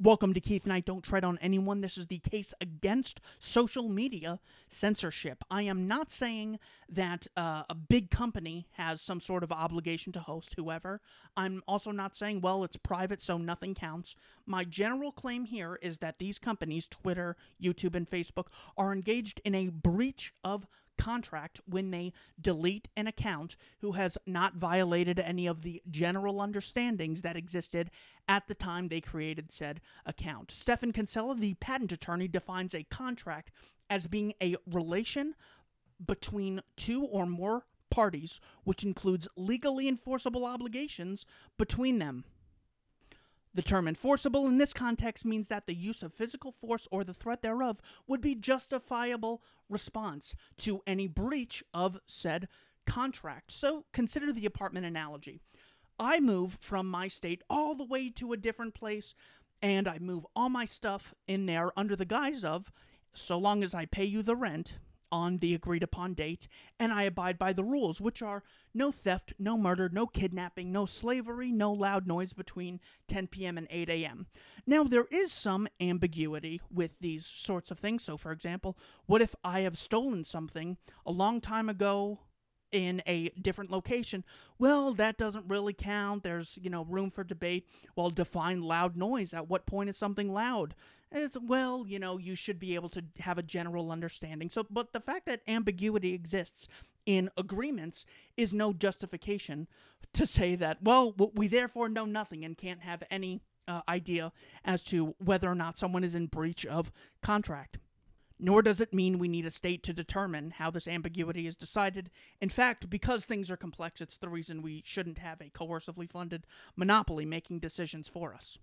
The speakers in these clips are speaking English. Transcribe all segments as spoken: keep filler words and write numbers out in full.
Welcome to Keith Knight. Don't tread on anyone. This is the case against social media censorship. I am not saying that uh, a big company has some sort of obligation to host whoever. I'm also not saying, well, it's private, so nothing counts. My general claim here is that these companies, Twitter, YouTube, and Facebook, are engaged in a breach of contract when they delete an account who has not violated any of the general understandings that existed at the time they created said account. Stephan Kinsella, the patent attorney, defines a contract as being a relation between two or more parties, which includes legally enforceable obligations between them. The term enforceable in this context means that the use of physical force or the threat thereof would be justifiable response to any breach of said contract. So consider the apartment analogy. I move from my state all the way to a different place, and I move all my stuff in there under the guise of, so long as I pay you the rent on the agreed upon date, and I abide by the rules, which are no theft, no murder, no kidnapping, no slavery, no loud noise between ten p.m. and eight a.m. Now, there is some ambiguity with these sorts of things. So, for example, what if I have stolen something a long time ago in a different location? Well, that doesn't really count. There's, you know, room for debate. Well, define loud noise. At what point is something loud? It's, well, you know, you should be able to have a general understanding. So, but the fact that ambiguity exists in agreements is no justification to say that, well, we therefore know nothing and can't have any uh, idea as to whether or not someone is in breach of contract. Nor does it mean we need a state to determine how this ambiguity is decided. In fact, because things are complex, it's the reason we shouldn't have a coercively funded monopoly making decisions for us.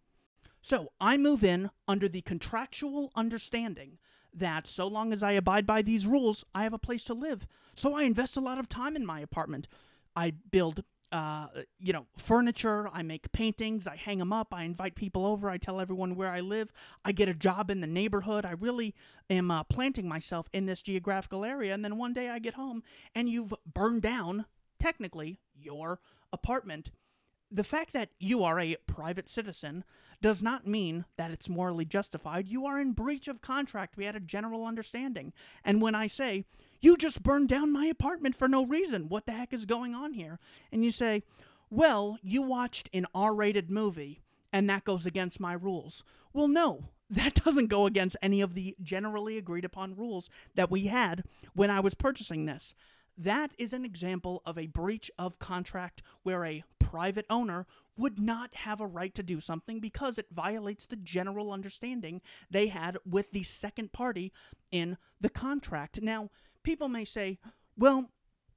So, I move in under the contractual understanding that so long as I abide by these rules, I have a place to live. So I invest a lot of time in my apartment. I build Uh, you know, furniture, I make paintings, I hang them up, I invite people over, I tell everyone where I live, I get a job in the neighborhood, I really am uh, planting myself in this geographical area, and then one day I get home, and you've burned down, technically, your apartment. The fact that you are a private citizen does not mean that it's morally justified. You are in breach of contract. We had a general understanding. And when I say, you just burned down my apartment for no reason, what the heck is going on here? And you say, well, you watched an R-rated movie, and that goes against my rules. Well, no, that doesn't go against any of the generally agreed upon rules that we had when I was purchasing this. That is an example of a breach of contract where a private owner would not have a right to do something because it violates the general understanding they had with the second party in the contract. Now, people may say, well,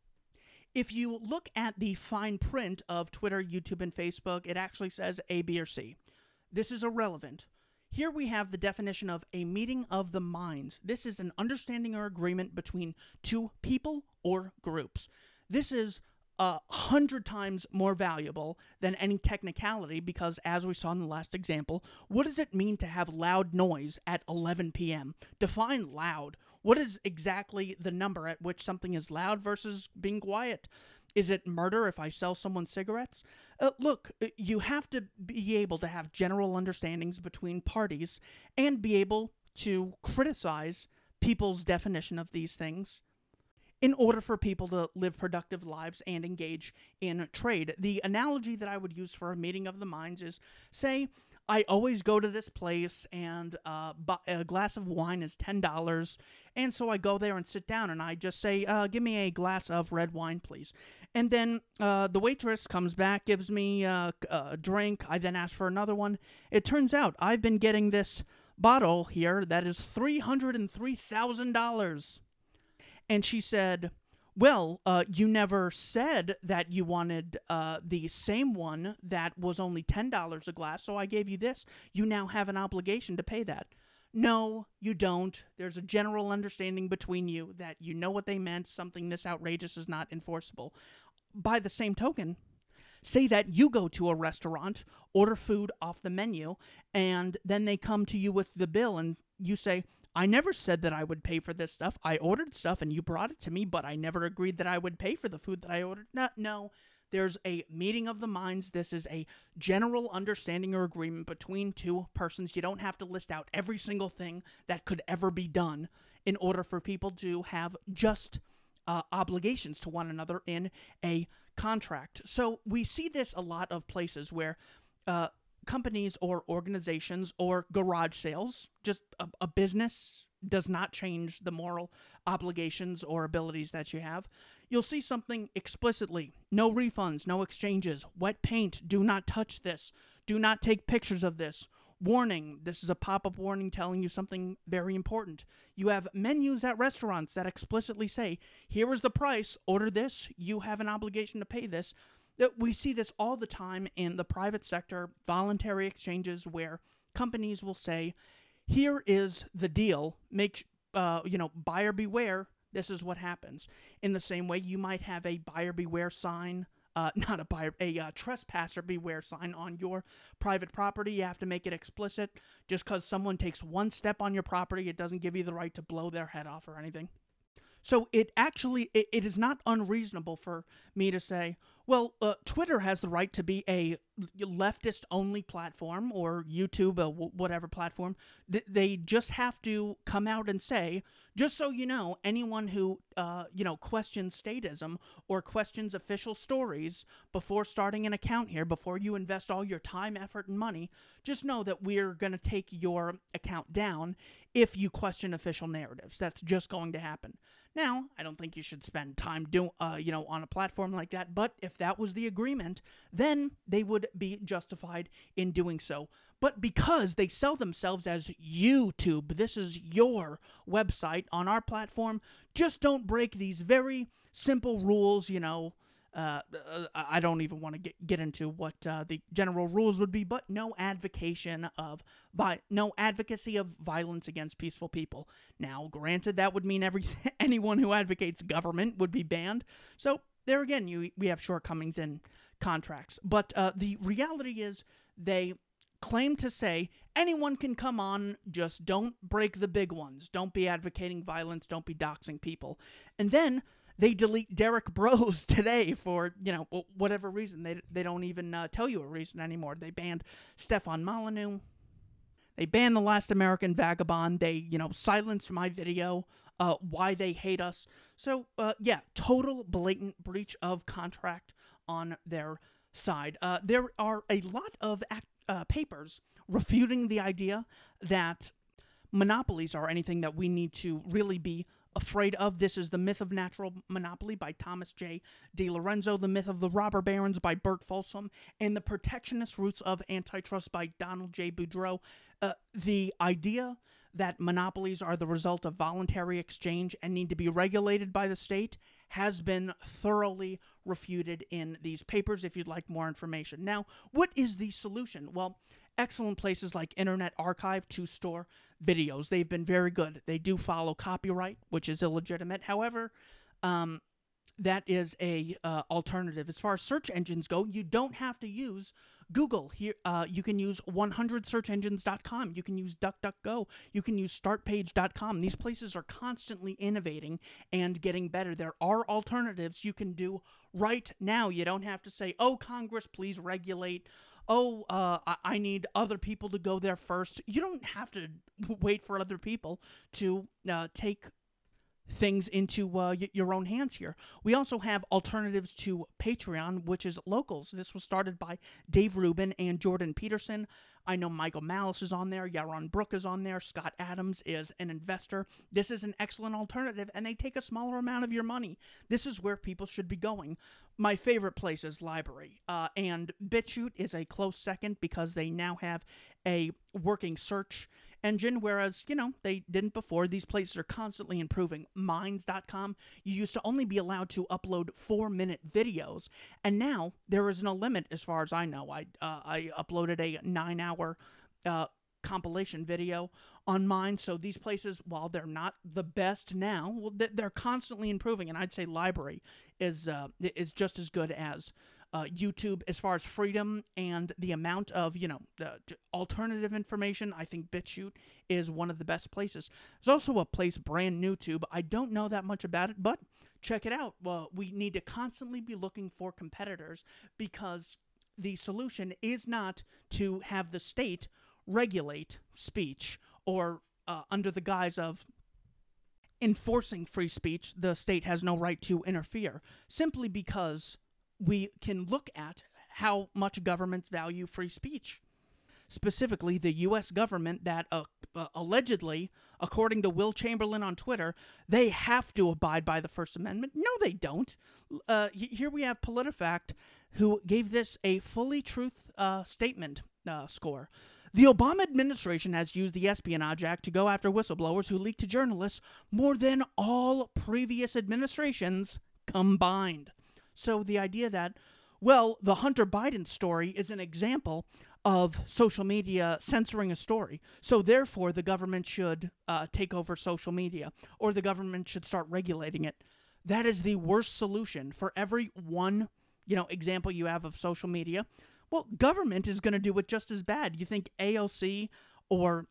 if you look at the fine print of Twitter, YouTube, and Facebook, it actually says A, B, or C. This is irrelevant. Here we have the definition of a meeting of the minds. This is an understanding or agreement between two people or groups. This is a hundred times more valuable than any technicality because, as we saw in the last example, what does it mean to have loud noise at eleven p.m.? Define loud. What is exactly the number at which something is loud versus being quiet? Is it murder if I sell someone cigarettes? Uh, look, you have to be able to have general understandings between parties and be able to criticize people's definition of these things in order for people to live productive lives and engage in trade. The analogy that I would use for a meeting of the minds is, say, I always go to this place and uh, a glass of wine is ten dollars, and so I go there and sit down and I just say, uh, give me a glass of red wine, please. And then uh, the waitress comes back, gives me uh, a drink, I then ask for another one. It turns out I've been getting this bottle here that is three hundred three thousand dollars. And she said, well, uh, you never said that you wanted uh, the same one that was only ten dollars a glass, so I gave you this. You now have an obligation to pay that. No, you don't. There's a general understanding between you that you know what they meant. Something this outrageous is not enforceable. By the same token, say that you go to a restaurant, order food off the menu, and then they come to you with the bill, and you say, I never said that I would pay for this stuff. I ordered stuff and you brought it to me, but I never agreed that I would pay for the food that I ordered. No, no, There's a meeting of the minds. This is a general understanding or agreement between two persons. You don't have to list out every single thing that could ever be done in order for people to have just uh, obligations to one another in a contract. So we see this a lot of places where uh, companies or organizations or garage sales, just a, a business does not change the moral obligations or abilities that you have. You'll see something explicitly: no refunds, no exchanges, wet paint, do not touch this, do not take pictures of this. Warning, this is a pop-up warning telling you something very important. You have menus at restaurants that explicitly say, here is the price, order this, you have an obligation to pay this. We see this all the time in the private sector, voluntary exchanges where companies will say, here is the deal, make, uh, you know, buyer beware, this is what happens. In the same way, you might have a buyer beware sign, uh, not a buyer, a uh, trespasser beware sign on your private property. You have to make it explicit. Just because someone takes one step on your property, it doesn't give you the right to blow their head off or anything. So it actually, it, it is not unreasonable for me to say, well, uh, Twitter has the right to be a leftist-only platform, or YouTube, or w- whatever platform. Th- they just have to come out and say, just so you know, anyone who, uh, you know, questions statism or questions official stories before starting an account here, before you invest all your time, effort, and money, just know that we're going to take your account down if you question official narratives. That's just going to happen. Now, I don't think you should spend time do, uh, you know, on a platform like that, but if that was the agreement, then they would be justified in doing so. But because they sell themselves as YouTube, this is your website on our platform, just don't break these very simple rules, you know. Uh, I don't even want to get, get into what uh, the general rules would be, but no advocation of vi- no advocacy of violence against peaceful people. Now, granted, that would mean every anyone who advocates government would be banned. So there again, you we have shortcomings in contracts. But uh, the reality is, they claim to say anyone can come on, just don't break the big ones. Don't be advocating violence. Don't be doxing people. And then they delete Derek Bros today for, you know, whatever reason. They they don't even uh, tell you a reason anymore. They banned Stefan Molyneux. They banned The Last American Vagabond. They, you know, silenced my video, uh, why they hate us. So, uh, yeah, total blatant breach of contract on their side. Uh, there are a lot of act, uh, papers refuting the idea that monopolies are anything that we need to really be afraid of. This is The Myth of Natural Monopoly by Thomas J. DiLorenzo, The Myth of the Robber Barons by Bert Folsom, and The Protectionist Roots of Antitrust by Donald J. Boudreaux. Uh, the idea that monopolies are the result of voluntary exchange and need to be regulated by the state has been thoroughly refuted in these papers if you'd like more information. Now, what is the solution? Well, excellent places like Internet Archive to store videos. They've been very good. They do follow copyright, which is illegitimate. However, um, that is a uh, alternative. As far as search engines go, you don't have to use Google. Here, uh, you can use one hundred search engines dot com. You can use DuckDuckGo. You can use start page dot com. These places are constantly innovating and getting better. There are alternatives you can do right now. You don't have to say, oh, Congress, please regulate. Oh, uh, I need other people to go there first. You don't have to wait for other people to uh, take things into uh, y- your own hands here. We also have alternatives to Patreon, which is locals. This was started by Dave Rubin and Jordan Peterson. I know Michael Malice is on there, Yaron Brook is on there, Scott Adams is an investor. This is an excellent alternative, and they take a smaller amount of your money. This is where people should be going. My favorite place is LBRY, uh, and BitChute is a close second because they now have a working search engine, whereas, you know, they didn't before. These places are constantly improving. Minds dot com, you used to only be allowed to upload four-minute videos, and now there is no limit as far as I know. I uh, I uploaded a nine-hour uh, compilation video on mine, so these places, while they're not the best now, well, they're constantly improving, and I'd say LBRY is, uh, is just as good as Uh, YouTube as far as freedom and the amount of, you know, the, the alternative information. I think BitChute is one of the best places. There's also a place brand new tube. I don't know that much about it, but check it out. Well, we need to constantly be looking for competitors because the solution is not to have the state regulate speech or uh, under the guise of enforcing free speech, the state has no right to interfere, simply because we can look at how much governments value free speech. Specifically, the U S government that uh, uh, allegedly, according to Will Chamberlain on Twitter, they have to abide by the First Amendment. No, they don't. Uh, here we have PolitiFact, who gave this a fully truth uh, statement uh, score. The Obama administration has used the Espionage Act to go after whistleblowers who leak to journalists more than all previous administrations combined. So the idea that, well, the Hunter Biden story is an example of social media censoring a story, so therefore the government should uh, take over social media, or the government should start regulating it. That is the worst solution. For every one, you know, example you have of social media, well, government is going to do it just as bad. You think A O C or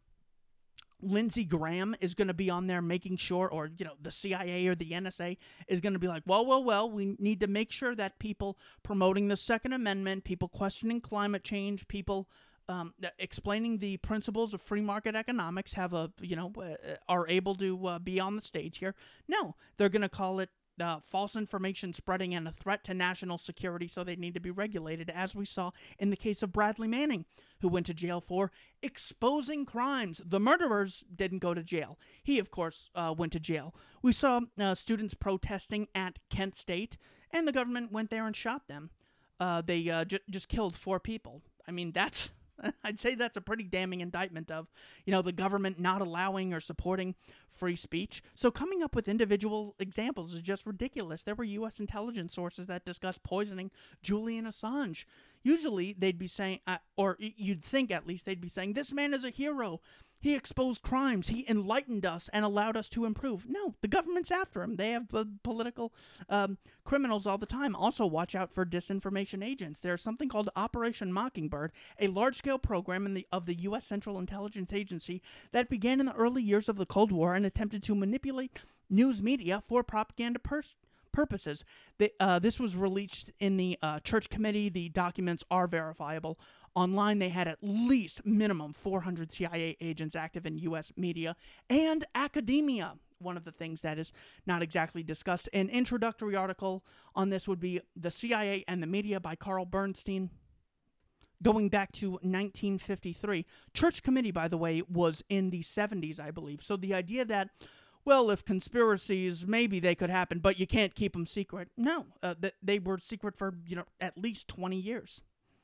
Lindsey Graham is going to be on there making sure, or, you know, the C I A or the N S A is going to be like, well, well, well, we need to make sure that people promoting the Second Amendment, people questioning climate change, people um, explaining the principles of free market economics have a, you know, uh, are able to uh, be on the stage here. No, they're going to call it Uh, false information spreading and a threat to national security, so they need to be regulated, as we saw in the case of Bradley Manning, who went to jail for exposing crimes. The murderers didn't go to jail. He, of course, uh, went to jail. We saw uh, students protesting at Kent State, and the government went there and shot them. Uh, they uh, j- just killed four people. I mean, that's... I'd say that's a pretty damning indictment of, you know, the government not allowing or supporting free speech. So coming up with individual examples is just ridiculous. There were U S intelligence sources that discussed poisoning Julian Assange. Usually they'd be saying, uh, or you'd think at least they'd be saying, this man is a hero. He exposed crimes. He enlightened us and allowed us to improve. No, the government's after him. They have uh, political um, criminals all the time. Also, watch out for disinformation agents. There's something called Operation Mockingbird, a large-scale program in the, of the U S Central Intelligence Agency that began in the early years of the Cold War and attempted to manipulate news media for propaganda pers- purposes. They, uh, this was released in the uh, Church Committee. The documents are verifiable. Online, they had at least minimum four hundred C I A agents active in U S media and academia. One of the things that is not exactly discussed. An introductory article on this would be The C I A and the Media by Carl Bernstein, going back to nineteen fifty-three. Church Committee, by the way, was in the seventies, I believe. So the idea that, well, if conspiracies, maybe they could happen, but you can't keep them secret. No, uh, th- they were secret for, you know, at least twenty years.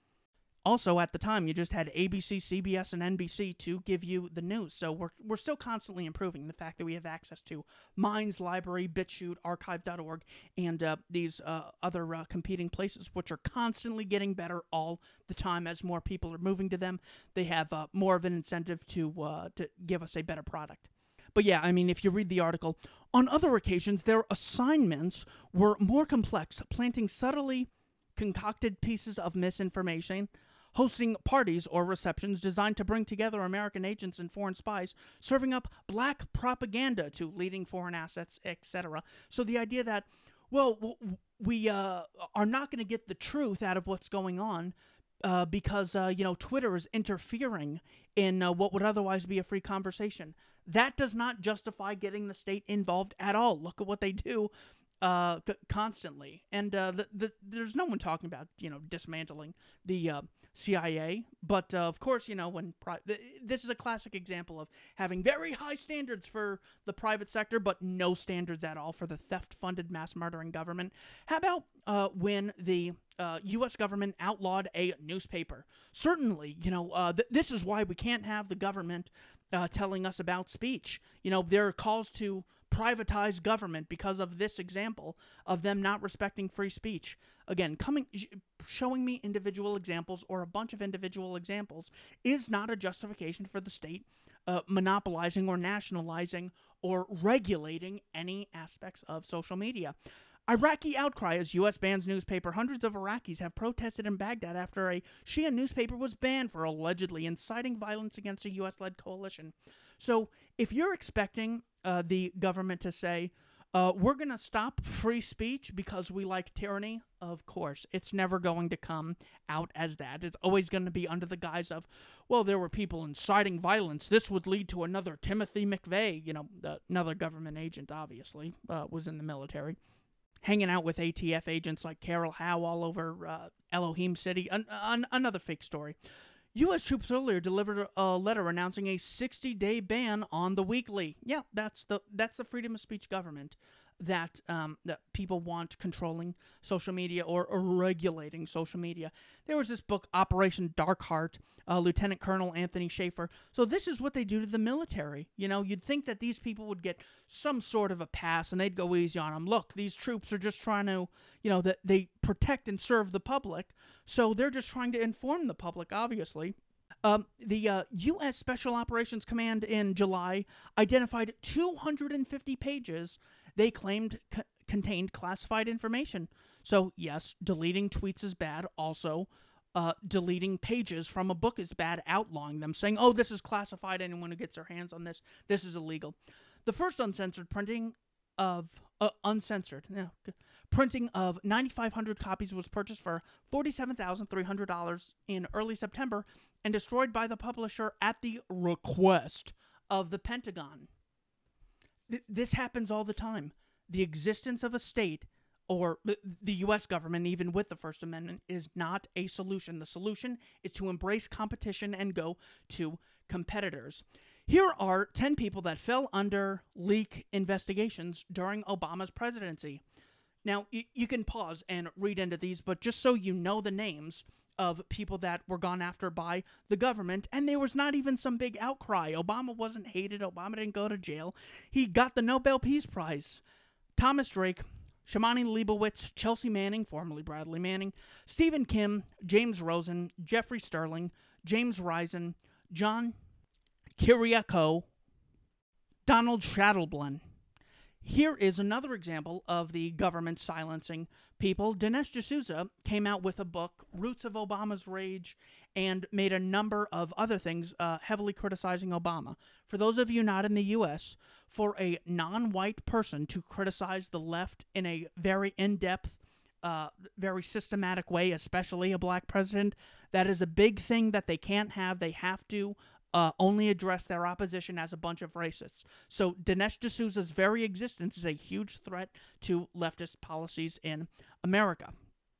Also, at the time, you just had A B C, C B S, and N B C to give you the news. So we're we're still constantly improving. The fact that we have access to Minds Library, BitChute, archive dot org, and uh, these uh, other uh, competing places, which are constantly getting better all the time as more people are moving to them. They have uh, more of an incentive to uh, to give us a better product. But yeah, I mean, if you read the article, on other occasions, their assignments were more complex, planting subtly concocted pieces of misinformation, hosting parties or receptions designed to bring together American agents and foreign spies, serving up black propaganda to leading foreign assets, et cetera. So the idea that, well, we uh, are not going to get the truth out of what's going on uh, because, uh, you know, Twitter is interfering in uh, what would otherwise be a free conversation. That does not justify getting the state involved at all. Look at what they do uh, c- constantly. And uh, the, the, there's no one talking about, you know, dismantling the uh, C I A. But, uh, of course, you know, when pri- th- this is a classic example of having very high standards for the private sector, but no standards at all for the theft-funded mass-murdering government. How about uh, when the uh, U S government outlawed a newspaper? Certainly, you know, uh, th- this is why we can't have the government uh, telling us about speech. You know, there are calls to privatize government because of this example of them not respecting free speech. Again, coming, showing me individual examples or a bunch of individual examples is not a justification for the state uh, monopolizing or nationalizing or regulating any aspects of social media. Iraqi outcry as U S bans newspaper. Hundreds of Iraqis have protested in Baghdad after a Shia newspaper was banned for allegedly inciting violence against a U S-led coalition. So if you're expecting uh, the government to say, Uh, we're going to stop free speech because we like tyranny. Of course, it's never going to come out as that. It's always going to be under the guise of, well, there were people inciting violence. This would lead to another Timothy McVeigh, you know, uh, another government agent, obviously, uh, was in the military, hanging out with A T F agents like Carol Howe all over uh, Elohim City. An- an- another fake story. U S troops earlier delivered a letter announcing a sixty-day ban on the weekly. Yeah, that's the that's the freedom of speech government that um, that people want controlling social media or, or regulating social media. There was this book, Operation Darkheart, uh, Lieutenant Colonel Anthony Schaefer. So this is what they do to the military. You know, you'd think that these people would get some sort of a pass and they'd go easy on them. Look, these troops are just trying to, you know, that they protect and serve the public. So they're just trying to inform the public, obviously. Um, the uh, U S Special Operations Command in July identified two hundred fifty pages they claimed co- contained classified information. So, yes, deleting tweets is bad. Also, uh, deleting pages from a book is bad, outlawing them, saying, oh, this is classified. Anyone who gets their hands on this, this is illegal. The first uncensored printing of, uh, uncensored, yeah, printing of nine thousand five hundred copies was purchased for forty-seven thousand three hundred dollars in early September and destroyed by the publisher at the request of the Pentagon. Th- this happens all the time. The existence of a state or the U S government, even with the First Amendment, is not a solution. The solution is to embrace competition and go to competitors. Here are ten people that fell under leak investigations during Obama's presidency. Now, y- you can pause and read into these, but just so you know the names of people that were gone after by the government, and there was not even some big outcry. Obama wasn't hated. Obama didn't go to jail. He got the Nobel Peace Prize. Thomas Drake, Shimani Leibowitz, Chelsea Manning, formerly Bradley Manning, Stephen Kim, James Rosen, Jeffrey Sterling, James Risen, John Kiriakou, Donald Shadowblin. Here is another example of the government silencing people. Dinesh D'Souza came out with a book, Roots of Obama's Rage, and made a number of other things uh, heavily criticizing Obama. For those of you not in the U S, for a non-white person to criticize the left in a very in-depth, uh, very systematic way, especially a black president, that is a big thing that they can't have. They have to Uh, only address their opposition as a bunch of racists. So Dinesh D'Souza's very existence is a huge threat to leftist policies in America.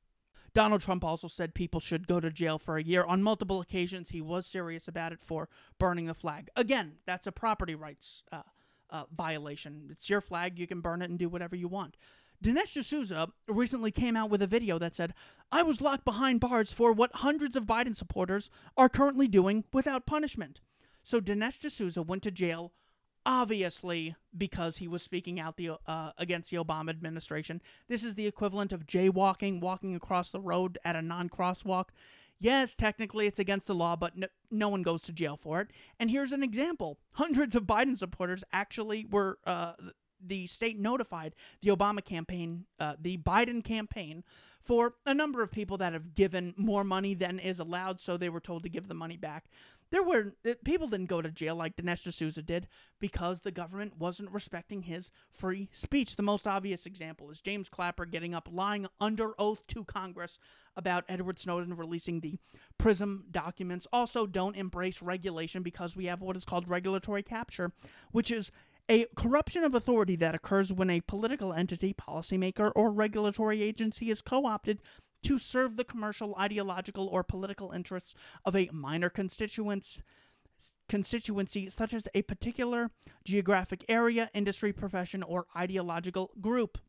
Donald Trump also said people should go to jail for a year. On multiple occasions, he was serious about it for burning the flag. Again, that's a property rights uh, uh, violation. It's your flag. You can burn it and do whatever you want. Dinesh D'Souza recently came out with a video that said, I was locked behind bars for what hundreds of Biden supporters are currently doing without punishment. So Dinesh D'Souza went to jail, obviously, because he was speaking out the uh, against the Obama administration. This is the equivalent of jaywalking, walking across the road at a non-crosswalk. Yes, technically it's against the law, but no, no one goes to jail for it. And here's an example. Hundreds of Biden supporters actually were... Uh, the state notified the Obama campaign, uh, the Biden campaign, for a number of people that have given more money than is allowed, so they were told to give the money back. There were people didn't go to jail like Dinesh D'Souza did because the government wasn't respecting his free speech. The most obvious example is James Clapper getting up, lying under oath to Congress about Edward Snowden releasing the PRISM documents. Also, don't embrace regulation because we have what is called regulatory capture, which is a corruption of authority that occurs when a political entity, policymaker, or regulatory agency is co-opted to serve the commercial, ideological, or political interests of a minor constituents, constituency, such as a particular geographic area, industry, profession, or ideological group.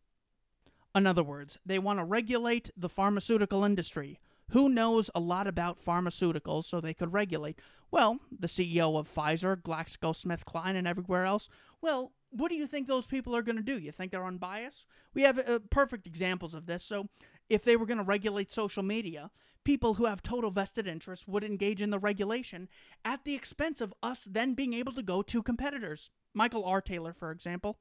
In other words, they want to regulate the pharmaceutical industry. Who knows a lot about pharmaceuticals so they could regulate? Well, the C E O of Pfizer, GlaxoSmithKline, and everywhere else. Well, what do you think those people are going to do? You think they're unbiased? We have uh, perfect examples of this. So if they were going to regulate social media, people who have total vested interest would engage in the regulation at the expense of us then being able to go to competitors. Michael R. Taylor, for example,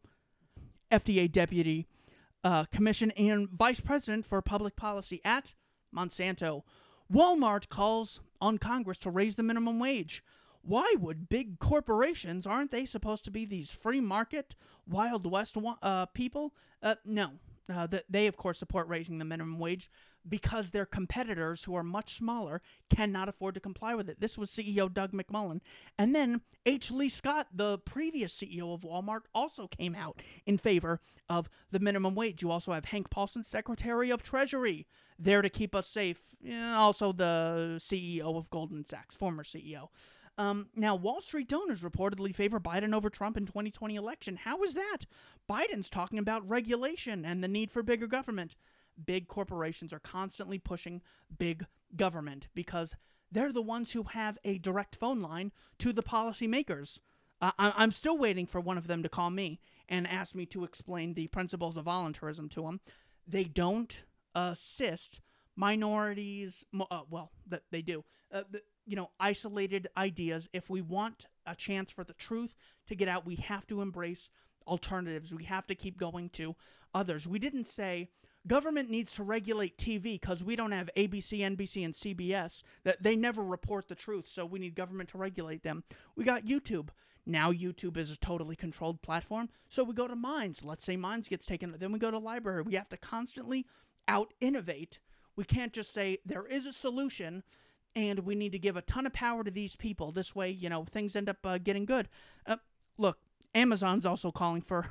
F D A Deputy uh, Commission and Vice President for Public Policy at Monsanto. Walmart calls on Congress to raise the minimum wage. Why would big corporations, aren't they supposed to be these free market, Wild West uh, people? Uh, no. Uh, th- they, of course, support raising the minimum wage because their competitors, who are much smaller, cannot afford to comply with it. This was C E O Doug McMullen. And then H. Lee Scott, the previous C E O of Walmart, also came out in favor of the minimum wage. You also have Hank Paulson, Secretary of Treasury, there to keep us safe. Yeah, also the C E O of Goldman Sachs, former C E O. Um, now, Wall Street donors reportedly favor Biden over Trump in twenty twenty election. How is that? Biden's talking about regulation and the need for bigger government. Big corporations are constantly pushing big government because they're the ones who have a direct phone line to the policymakers. Uh, I- I'm still waiting for one of them to call me and ask me to explain the principles of voluntarism to them. They don't assist minorities. Uh, well, that they do. Uh, the, you know, isolated ideas. If we want a chance for the truth to get out, we have to embrace alternatives. We have to keep going to others. We didn't say government needs to regulate T V because we don't have A B C, N B C, and C B S. That they never report the truth, so we need government to regulate them. We got YouTube. Now YouTube is a totally controlled platform, so we go to Minds. Let's say Minds gets taken, then we go to Library. We have to constantly out-innovate. We can't just say there is a solution and we need to give a ton of power to these people. This way, you know, things end up uh, getting good. Uh, look, Amazon's also calling for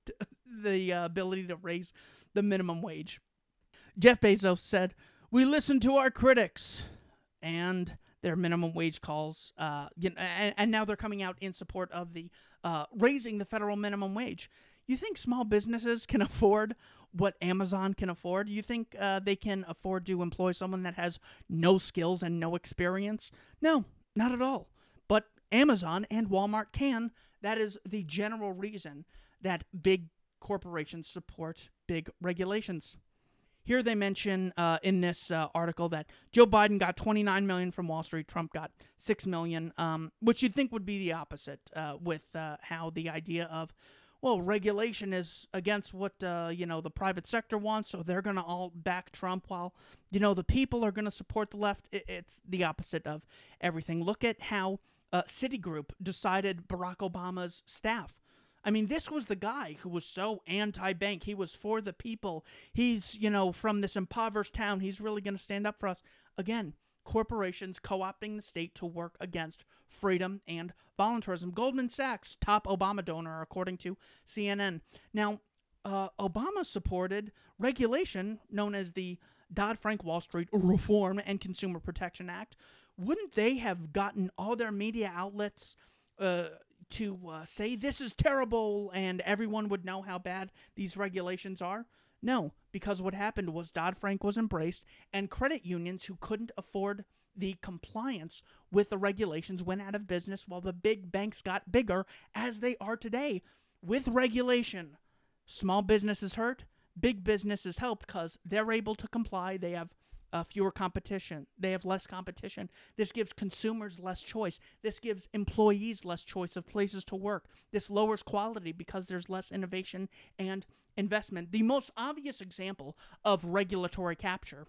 the uh, ability to raise the minimum wage. Jeff Bezos said, "We listen to our critics," and their minimum wage calls, uh, you know, and, and now they're coming out in support of the uh, raising the federal minimum wage. You think small businesses can afford what Amazon can afford? You think uh, they can afford to employ someone that has no skills and no experience? No, not at all. But Amazon and Walmart can. That is the general reason that big corporations support big regulations. Here they mention uh, in this uh, article that Joe Biden got twenty-nine million dollars from Wall Street, Trump got six million dollars, um, which you'd think would be the opposite uh, with uh, how the idea of, well, regulation is against what, uh, you know, the private sector wants, so they're going to all back Trump while, you know, the people are going to support the left. It's the opposite of everything. Look at how uh, Citigroup decided Barack Obama's staff. I mean, this was the guy who was so anti-bank. He was for the people. He's, you know, from this impoverished town. He's really going to stand up for us. Again, corporations co-opting the state to work against freedom and voluntarism. Goldman Sachs, top Obama donor, according to C N N. Now, uh, Obama supported regulation known as the Dodd-Frank Wall Street Reform and Consumer Protection Act. Wouldn't they have gotten all their media outlets uh, to uh, say this is terrible and everyone would know how bad these regulations are? No, because what happened was Dodd-Frank was embraced and credit unions who couldn't afford the compliance with the regulations went out of business while the big banks got bigger as they are today. With regulation, small businesses hurt, big businesses help because they're able to comply. They have Uh, fewer competition. They have less competition. This gives consumers less choice. This gives employees less choice of places to work. This lowers quality because there's less innovation and investment. The most obvious example of regulatory capture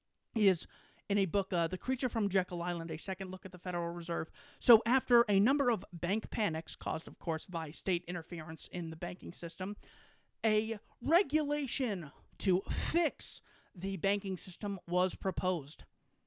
is in a book, uh, The Creature from Jekyll Island, A Second Look at the Federal Reserve. So after a number of bank panics, caused, of course, by state interference in the banking system, a regulation to fix the banking system was proposed.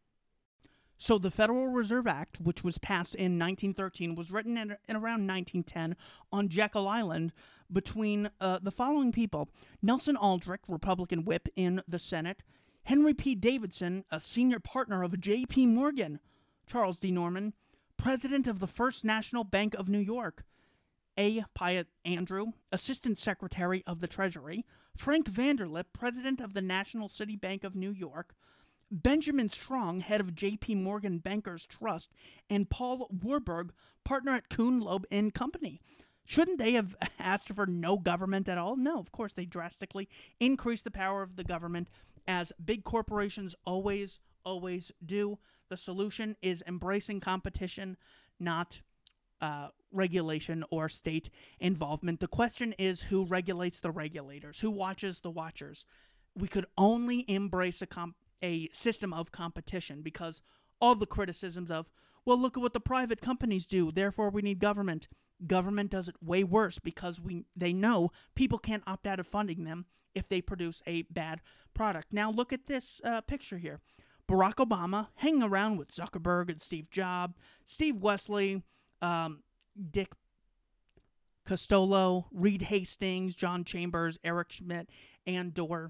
So the Federal Reserve Act, which was passed in nineteen thirteen, was written in, in around nineteen ten on Jekyll Island between uh, the following people: Nelson Aldrich, Republican whip in the Senate; Henry P. Davidson, a senior partner of J P. Morgan; Charles D. Norman, president of the First National Bank of New York; A. Piatt Andrew, Assistant Secretary of the Treasury; Frank Vanderlip, President of the National City Bank of New York; Benjamin Strong, head of J P. Morgan Bankers Trust; and Paul Warburg, partner at Kuhn, Loeb and Company. Shouldn't they have asked for no government at all? No, of course, they drastically increased the power of the government, as big corporations always, always do. The solution is embracing competition, not Uh, regulation or state involvement. The question is, who regulates the regulators? Who watches the watchers? We could only embrace a, comp- a system of competition, because all the criticisms of, well, look at what the private companies do, therefore we need government. Government does it way worse because we they know people can't opt out of funding them if they produce a bad product. Now look at this uh, picture here. Barack Obama hanging around with Zuckerberg and Steve Jobs, Steve Wesley, um, Dick Costolo, Reed Hastings, John Chambers, Eric Schmidt, and Doerr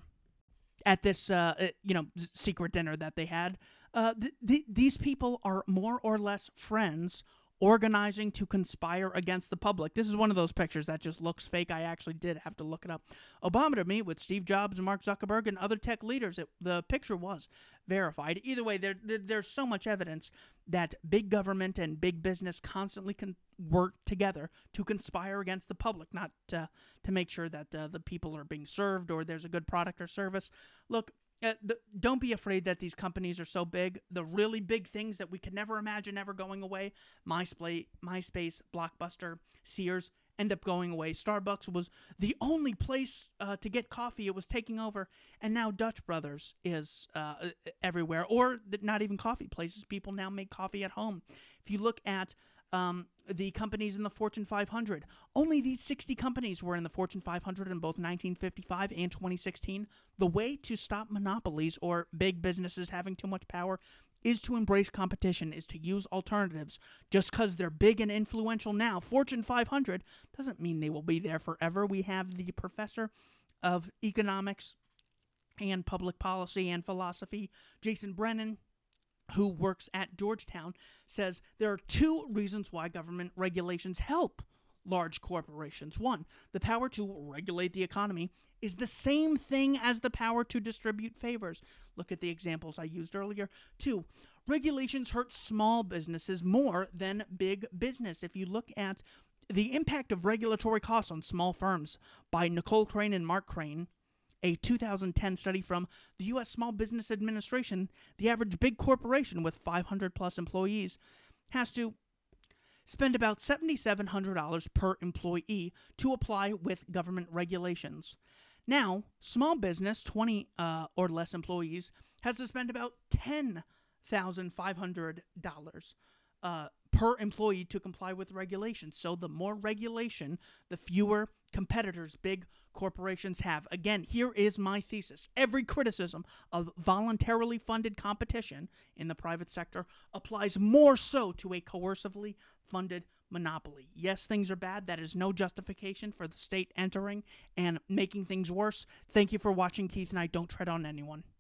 at this, uh, you know, secret dinner that they had. Uh, th- th- these people are more or less friends organizing to conspire against the public. This is one of those pictures that just looks fake. I actually did have to look it up. Obama to meet with Steve Jobs and Mark Zuckerberg and other tech leaders. It, the picture was verified. Either way, there, there there's so much evidence that big government and big business constantly can work together to conspire against the public, not uh, to make sure that uh, the people are being served or there's a good product or service. Look, Uh, the, don't be afraid that these companies are so big. The really big things that we could never imagine ever going away, MySpace, MySpace, Blockbuster, Sears, end up going away. Starbucks was the only place uh, to get coffee. It was taking over. And now Dutch Brothers is uh, everywhere. Or not even coffee places. People now make coffee at home. If you look at um, the companies in the Fortune five hundred, only these sixty companies were in the Fortune five hundred in both nineteen fifty-five and twenty sixteen. The way to stop monopolies or big businesses having too much power is to embrace competition, is to use alternatives. Just because they're big and influential now, Fortune five hundred, doesn't mean they will be there forever. We have the professor of economics and public policy and philosophy, Jason Brennan, who works at Georgetown, says there are two reasons why government regulations help large corporations. One, the power to regulate the economy is the same thing as the power to distribute favors. Look at the examples I used earlier. Two, regulations hurt small businesses more than big business. If you look at the impact of regulatory costs on small firms by Nicole Crane and Mark Crane, a two thousand ten study from the U S Small Business Administration, the average big corporation with five hundred plus employees has to spend about seven thousand seven hundred dollars per employee to apply with government regulations. Now, small business, twenty uh, or less employees, has to spend about ten thousand five hundred dollars uh, per employee to comply with regulations. So the more regulation, the fewer competitors big corporations have. Again, here is my thesis. Every criticism of voluntarily funded competition in the private sector applies more so to a coercively funded monopoly. Yes, things are bad. That is no justification for the state entering and making things worse. Thank you for watching, Keith, and I don't tread on anyone.